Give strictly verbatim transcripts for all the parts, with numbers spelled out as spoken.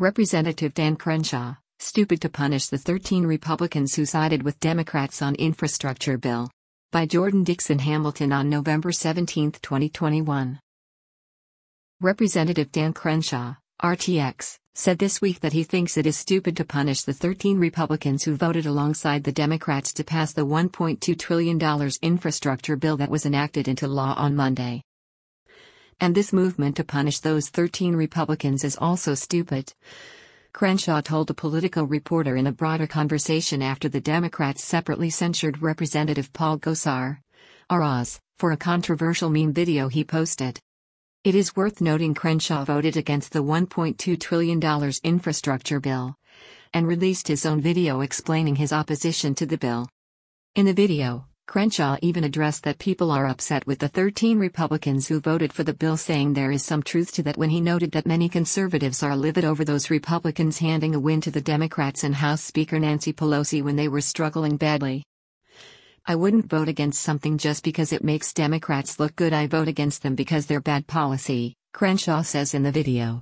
Representative Dan Crenshaw, stupid to punish the thirteen Republicans who sided with Democrats on infrastructure bill. By Jordan Dixon Hamilton on November seventeenth, twenty twenty-one. Representative Dan Crenshaw, R T X, said this week that he thinks it is stupid to punish the thirteen Republicans who voted alongside the Democrats to pass the one point two trillion dollars infrastructure bill that was enacted into law on Monday. And this movement to punish those thirteen Republicans is also stupid, Crenshaw told a Politico reporter in a broader conversation after the Democrats separately censured Representative Paul Gosar, R Oz, for a controversial meme video he posted. It is worth noting Crenshaw voted against the one point two trillion dollars infrastructure bill and released his own video explaining his opposition to the bill. In the video, Crenshaw even addressed that people are upset with the thirteen Republicans who voted for the bill, saying there is some truth to that when he noted that many conservatives are livid over those Republicans handing a win to the Democrats and House Speaker Nancy Pelosi when they were struggling badly. I wouldn't vote against something just because it makes Democrats look good. I vote against them because they're bad policy, Crenshaw says in the video.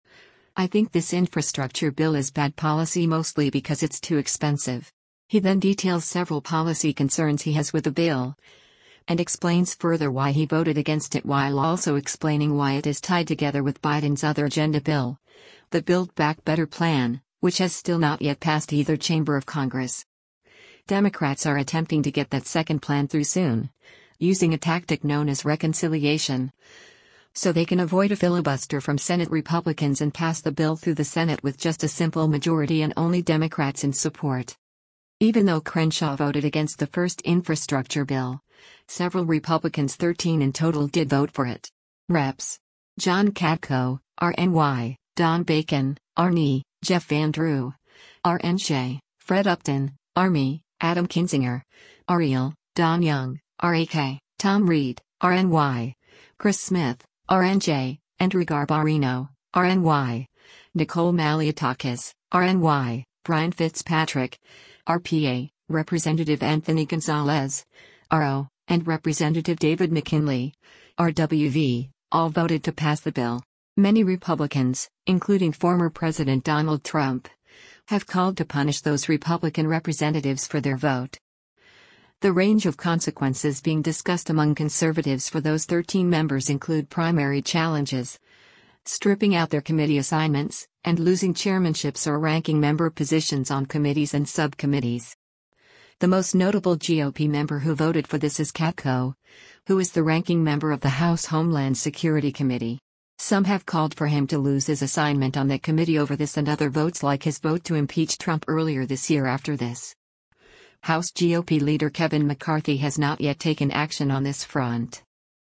I think this infrastructure bill is bad policy mostly because it's too expensive. He then details several policy concerns he has with the bill and explains further why he voted against it, while also explaining why it is tied together with Biden's other agenda bill, the Build Back Better plan, which has still not yet passed either chamber of Congress. Democrats are attempting to get that second plan through soon, using a tactic known as reconciliation, so they can avoid a filibuster from Senate Republicans and pass the bill through the Senate with just a simple majority and only Democrats in support. Even though Crenshaw voted against the first infrastructure bill, several Republicans, thirteen in total, did vote for it. Reps John Katko, R N Y, Don Bacon, R N Y, Jeff Van Drew, R N Shea, Fred Upton, R M Y, Adam Kinzinger, Ariel, Don Young, R A K, Tom Reed, R N Y, Chris Smith, R N J, Andrew Garbarino, R N Y, Nicole Malliotakis, R N Y, Brian Fitzpatrick, R P A, Representative Anthony Gonzalez, R O, and Representative David McKinley, R W V, all voted to pass the bill. Many Republicans, including former President Donald Trump, have called to punish those Republican representatives for their vote. The range of consequences being discussed among conservatives for those thirteen members include primary challenges, stripping out their committee assignments, and losing chairmanships or ranking member positions on committees and subcommittees. The most notable G O P member who voted for this is Katko, who is the ranking member of the House Homeland Security Committee. Some have called for him to lose his assignment on that committee over this and other votes, like his vote to impeach Trump earlier this year after this. House G O P leader Kevin McCarthy has not yet taken action on this front.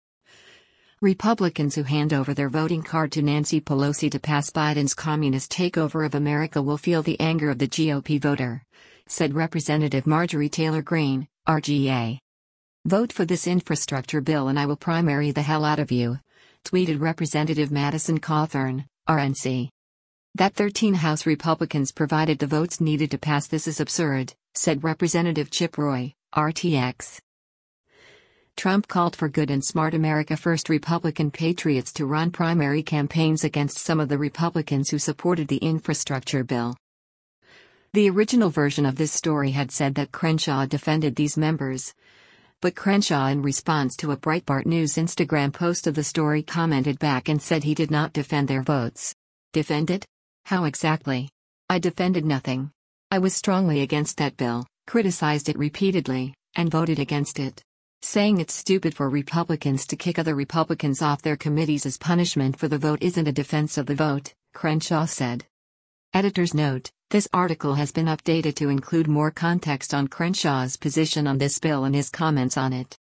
Republicans who hand over their voting card to Nancy Pelosi to pass Biden's communist takeover of America will feel the anger of the G O P voter, said Representative Marjorie Taylor Greene, R G A. Vote for this infrastructure bill and I will primary the hell out of you, tweeted Representative Madison Cawthorn, R N C. That thirteen House Republicans provided the votes needed to pass this is absurd, said Representative Chip Roy, R T X. Trump called for good and smart America First Republican patriots to run primary campaigns against some of the Republicans who supported the infrastructure bill. The original version of this story had said that Crenshaw defended these members, but Crenshaw, in response to a Breitbart News Instagram post of the story, commented back and said he did not defend their votes. Defend it? How exactly? I defended nothing. I was strongly against that bill, criticized it repeatedly, and voted against it. Saying it's stupid for Republicans to kick other Republicans off their committees as punishment for the vote isn't a defense of the vote, Crenshaw said. Editor's note: this article has been updated to include more context on Crenshaw's position on this bill and his comments on it.